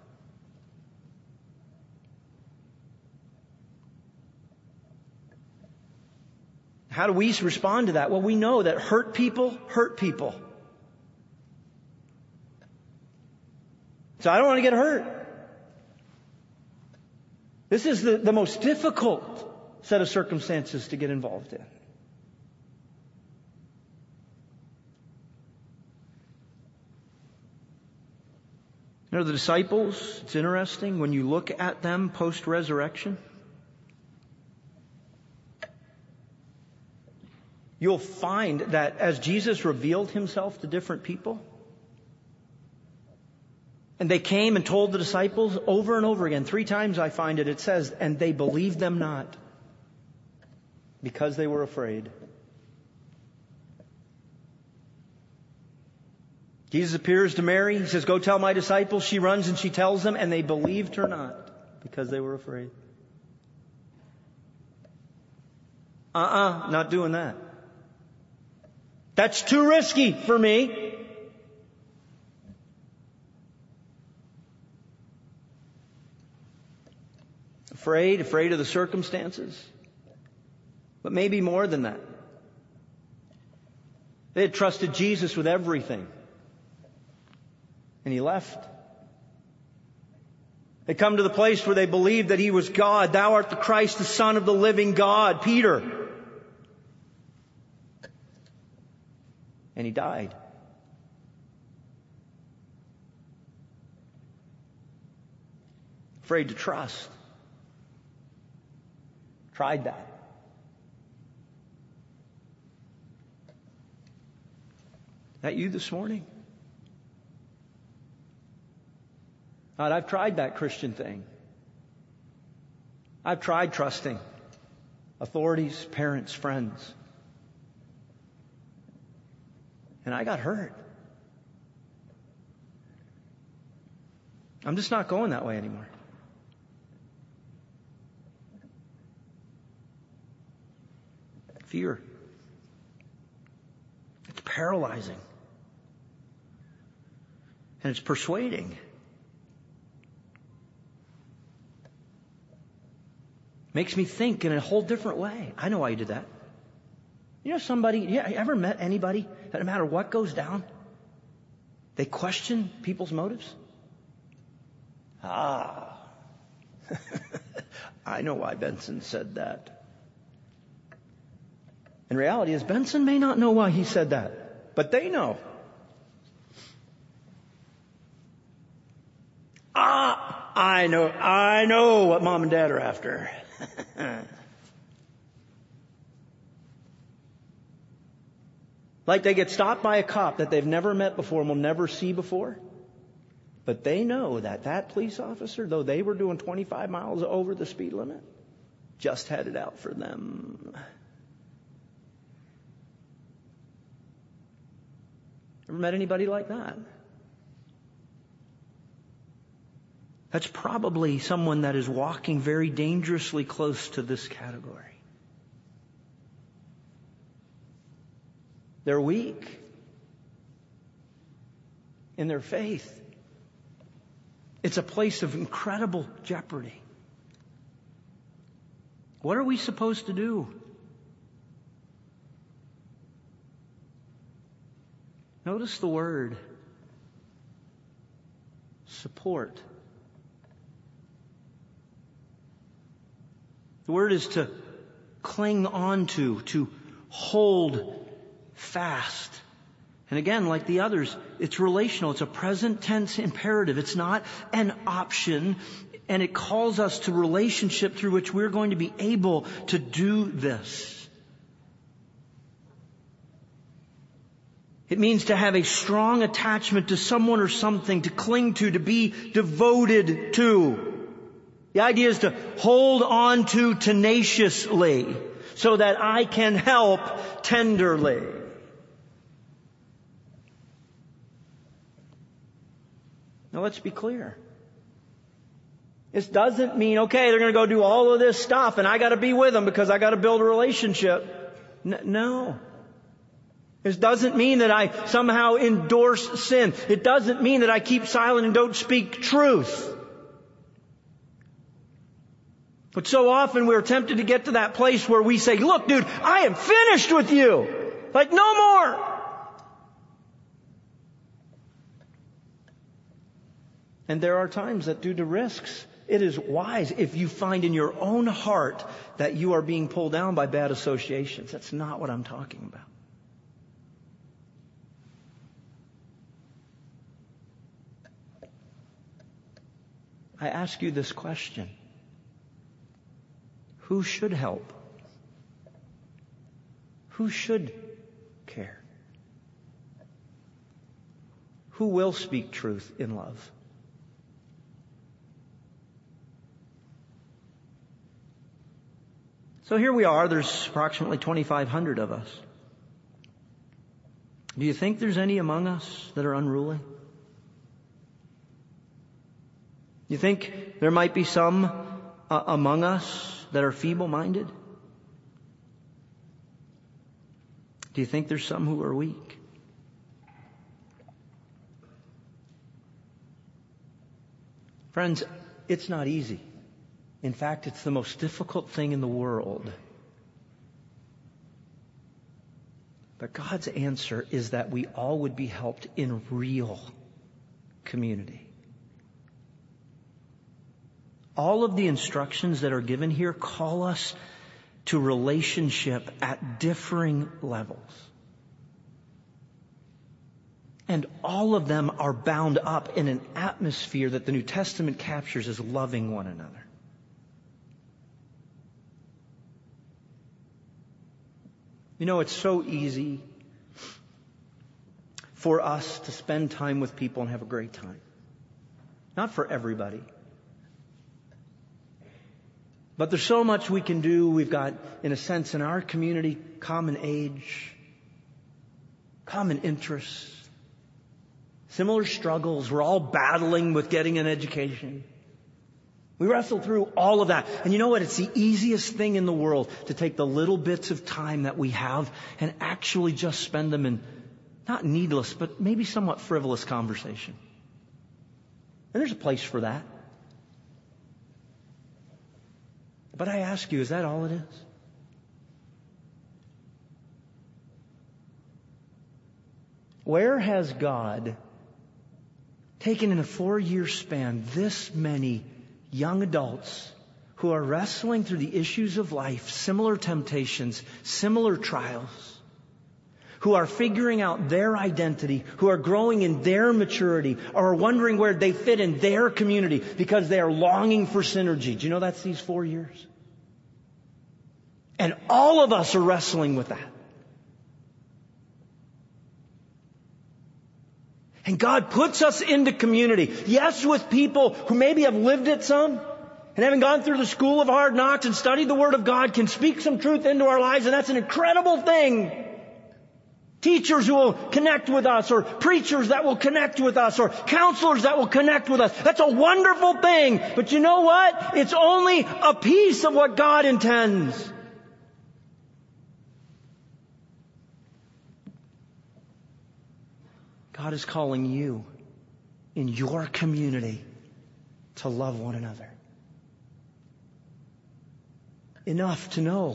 Speaker 1: How do we respond to that? Well, we know that hurt people hurt people. So I don't want to get hurt. This is the most difficult set of circumstances to get involved in. You know, the disciples, it's interesting when you look at them post-resurrection. You'll find that as Jesus revealed himself to different people, and they came and told the disciples over and over again, 3 times I find it says, and they believed them not because they were afraid. Jesus appears to Mary. He says, go tell my disciples. She runs and she tells them, and they believed her not because they were afraid. Not doing that. That's too risky for me. Afraid of the circumstances. But maybe more than that. They had trusted Jesus with everything. And he left. They come to the place where they believe that He was God. Thou art the Christ, the Son of the living God, Peter. And he died. Afraid to trust. Tried that. That you this morning? God, I've tried that Christian thing. I've tried trusting authorities, parents, friends. And I got hurt. I'm just not going that way anymore. Fear. It's paralyzing. And it's persuading. Makes me think in a whole different way. I know why you did that. You know somebody, you ever met anybody that no matter what goes down, they question people's motives? I know why Benson said that. In reality is Benson may not know why he said that, but they know. I know what Mom and Dad are after. Like they get stopped by a cop that they've never met before and will never see before. But they know that police officer, though they were doing 25 miles over the speed limit, just had it out for them. Ever met anybody like that? That's probably someone that is walking very dangerously close to this category. They're weak in their faith. It's a place of incredible jeopardy. What are we supposed to do? Notice the word support. The word is to cling on to hold fast. And again, like the others, it's relational. It's a present tense imperative. It's not an option. And it calls us to relationship through which we're going to be able to do this. It means to have a strong attachment to someone or something, to cling to be devoted to. The idea is to hold on to tenaciously so that I can help tenderly. Now let's be clear. This doesn't mean, okay, they're going to go do all of this stuff and I got to be with them because I got to build a relationship. No. This doesn't mean that I somehow endorse sin. It doesn't mean that I keep silent and don't speak truth. But so often we're tempted to get to that place where we say, look, dude, I am finished with you. Like, no more. And there are times that due to risks, it is wise if you find in your own heart that you are being pulled down by bad associations. That's not what I'm talking about. I ask you this question. Who should help? Who should care? Who will speak truth in love? So here we are. There's approximately 2,500 of us. Do you think there's any among us that are unruly? You think there might be some among us that are feeble-minded? Do you think there's some who are weak? Friends, it's not easy. In fact, it's the most difficult thing in the world. But God's answer is that we all would be helped in real community. All of the instructions that are given here call us to relationship at differing levels. And all of them are bound up in an atmosphere that the New Testament captures as loving one another. You know, it's so easy for us to spend time with people and have a great time. Not for everybody. But there's so much we can do. We've got, in a sense, in our community, common age, common interests, similar struggles. We're all battling with getting an education. We wrestle through all of that. And you know what? It's the easiest thing in the world to take the little bits of time that we have and actually just spend them in not needless, but maybe somewhat frivolous conversation. And there's a place for that. But I ask you, is that all it is? Where has God taken in a 4-year span this many young adults who are wrestling through the issues of life, similar temptations, similar trials, who are figuring out their identity, who are growing in their maturity, or are wondering where they fit in their community because they are longing for synergy? Do you know that's these 4 years? And all of us are wrestling with that. And God puts us into community. Yes, with people who maybe have lived it some, and having gone through the school of hard knocks and studied the Word of God, can speak some truth into our lives, and that's an incredible thing. Teachers who will connect with us, or preachers that will connect with us, or counselors that will connect with us. That's a wonderful thing. But you know what? It's only a piece of what God intends. God is calling you in your community to love one another. Enough to know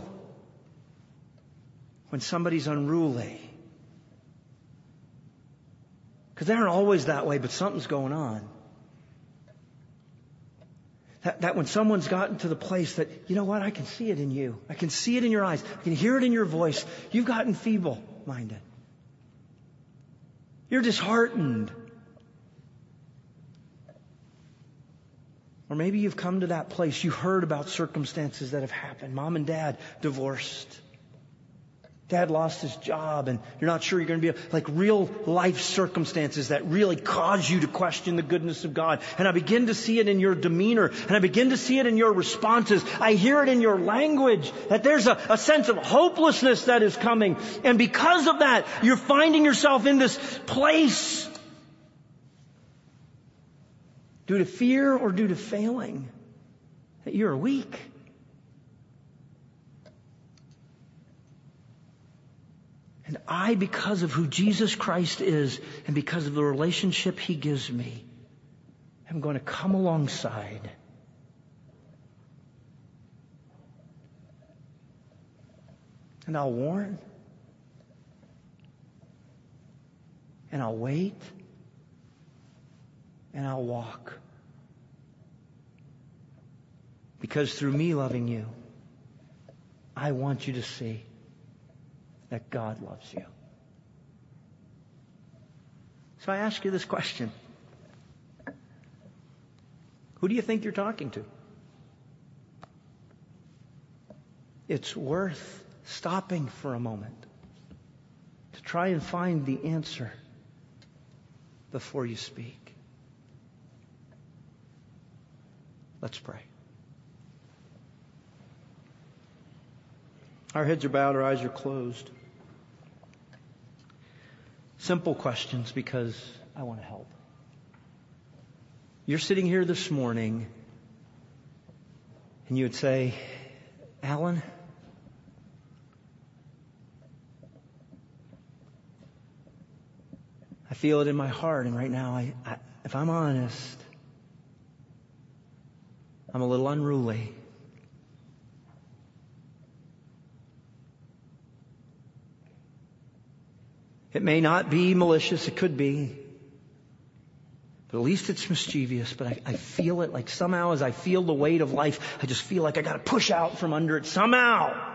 Speaker 1: when somebody's unruly. Because they aren't always that way, but something's going on. That when someone's gotten to the place that, you know what, I can see it in you. I can see it in your eyes. I can hear it in your voice. You've gotten feeble-minded. You're disheartened. Or maybe you've come to that place. You heard about circumstances that have happened. Mom and Dad divorced. Dad lost his job, and you're not sure you're going to be like real life circumstances that really cause you to question the goodness of God. And I begin to see it in your demeanor, and I begin to see it in your responses. I hear it in your language that there's a sense of hopelessness that is coming. And because of that, you're finding yourself in this place due to fear or due to failing that you're weak. And I, because of who Jesus Christ is and because of the relationship He gives me, am going to come alongside. And I'll warn. And I'll wait. And I'll walk. Because through me loving you, I want you to see that God loves you. So I ask you this question. Who do you think you're talking to? It's worth stopping for a moment to try and find the answer before you speak. Let's pray. Our heads are bowed, our eyes are closed. Simple questions because I want to help. You're sitting here this morning and you would say, Alan, I feel it in my heart, and right now, if I'm honest, I'm a little unruly. It may not be malicious, it could be. But At least it's mischievous, but I feel it like somehow as I feel the weight of life, I just feel like I got to push out from under it somehow.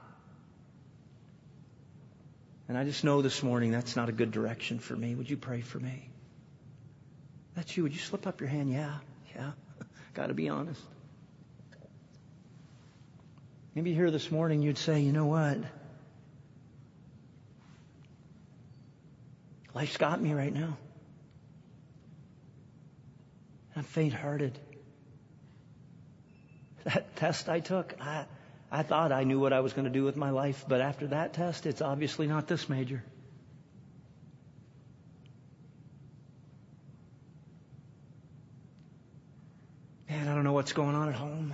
Speaker 1: And I just know this morning that's not a good direction for me. Would you pray for me? That's you. Would you slip up your hand? Yeah. Got to be honest. Maybe here this morning you'd say, you know what? Life's got me right now. I'm faint-hearted. That test I took, I thought I knew what I was going to do with my life, but after that test, it's obviously not this major. Man, I don't know what's going on at home.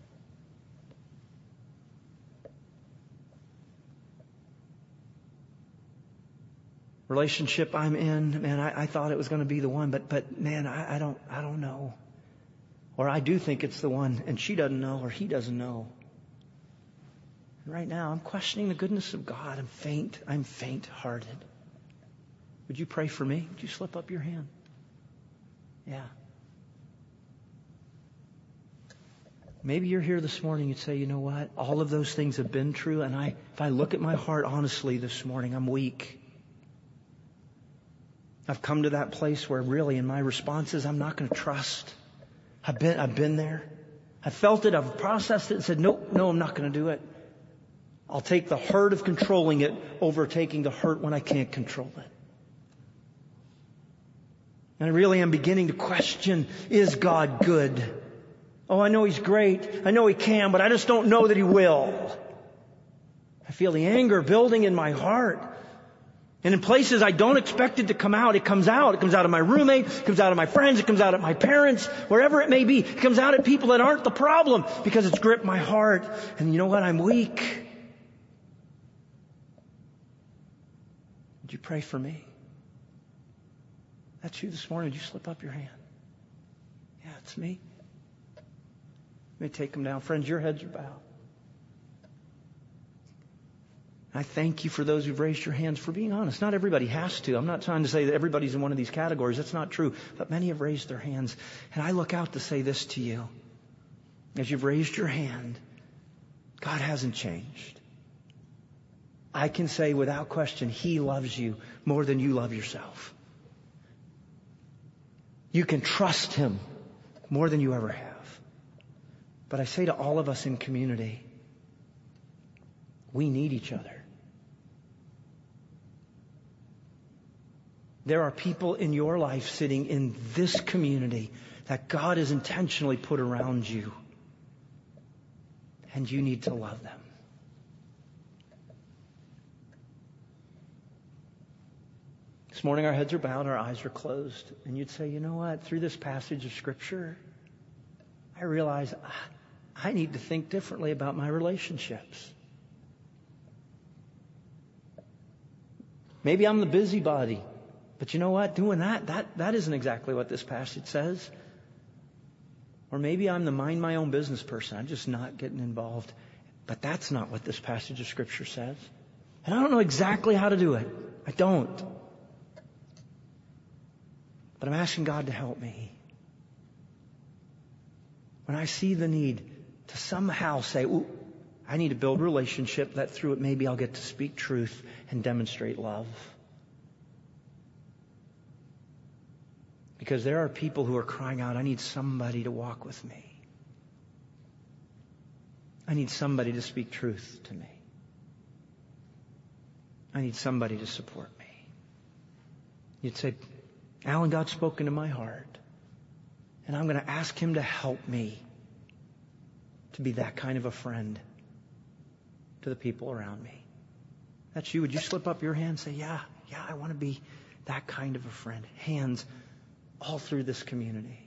Speaker 1: Relationship I'm in, man, I thought it was going to be the one, but man, I don't know. Or I do think it's the one, and she doesn't know, or he doesn't know. And right now, I'm questioning the goodness of God. I'm faint-hearted. Would you pray for me? Would you slip up your hand? Yeah. Maybe you're here this morning, you'd say, you know what? All of those things have been true, and if I look at my heart honestly this morning, I'm weak. I've come to that place where really in my responses, I'm not going to trust. I've been there. I felt it. I've processed it and said, no, I'm not going to do it. I'll take the hurt of controlling it over taking the hurt when I can't control it. And I really am beginning to question, is God good? Oh, I know He's great. I know He can, but I just don't know that He will. I feel the anger building in my heart. And in places I don't expect it to come out, it comes out. It comes out of my roommate, it comes out of my friends, it comes out of my parents, wherever it may be. It comes out at people that aren't the problem because it's gripped my heart. And you know what? I'm weak. Would you pray for me? That's you this morning. Would you slip up your hand? Yeah, it's me. Let me take them down. Friends, your heads are bowed. I thank you for those who've raised your hands for being honest. Not everybody has to. I'm not trying to say that everybody's in one of these categories. That's not true. But many have raised their hands. And I look out to say this to you. As you've raised your hand, God hasn't changed. I can say without question, He loves you more than you love yourself. You can trust Him more than you ever have. But I say to all of us in community, we need each other. There are people in your life sitting in this community that God has intentionally put around you. And you need to love them. This morning our heads are bowed, our eyes are closed. And you'd say, you know what? Through this passage of Scripture, I realize I need to think differently about my relationships. Maybe I'm the busybody. But you know what? Doing that isn't exactly what this passage says. Or maybe I'm the mind my own business person. I'm just not getting involved. But that's not what this passage of Scripture says. And I don't know exactly how to do it. I don't. But I'm asking God to help me. When I see the need to somehow say, ooh, I need to build a relationship that through it maybe I'll get to speak truth and demonstrate love. Because there are people who are crying out, I need somebody to walk with me. I need somebody to speak truth to me. I need somebody to support me. You'd say, Alan, God's spoken to my heart. And I'm going to ask Him to help me to be that kind of a friend to the people around me. That's you. Would you slip up your hand and say, yeah, I want to be that kind of a friend. Hands all through this community.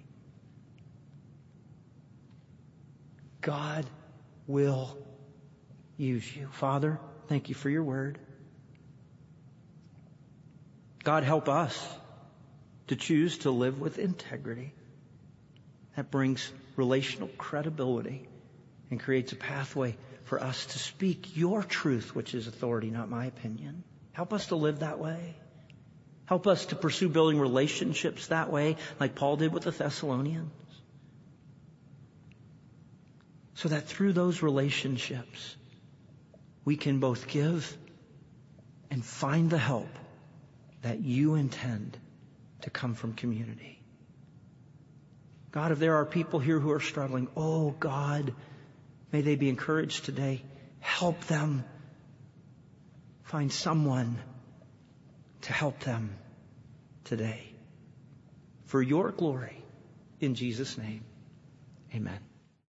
Speaker 1: God will use you. Father, thank you for your word. God, help us to choose to live with integrity. That brings relational credibility and creates a pathway for us to speak your truth, which is authority, not my opinion. Help us to live that way. Help us to pursue building relationships that way, like Paul did with the Thessalonians. So that through those relationships, we can both give and find the help that you intend to come from community. God, if there are people here who are struggling, oh God, may they be encouraged today. Help them find someone to help them today. For your glory, in Jesus' name, amen.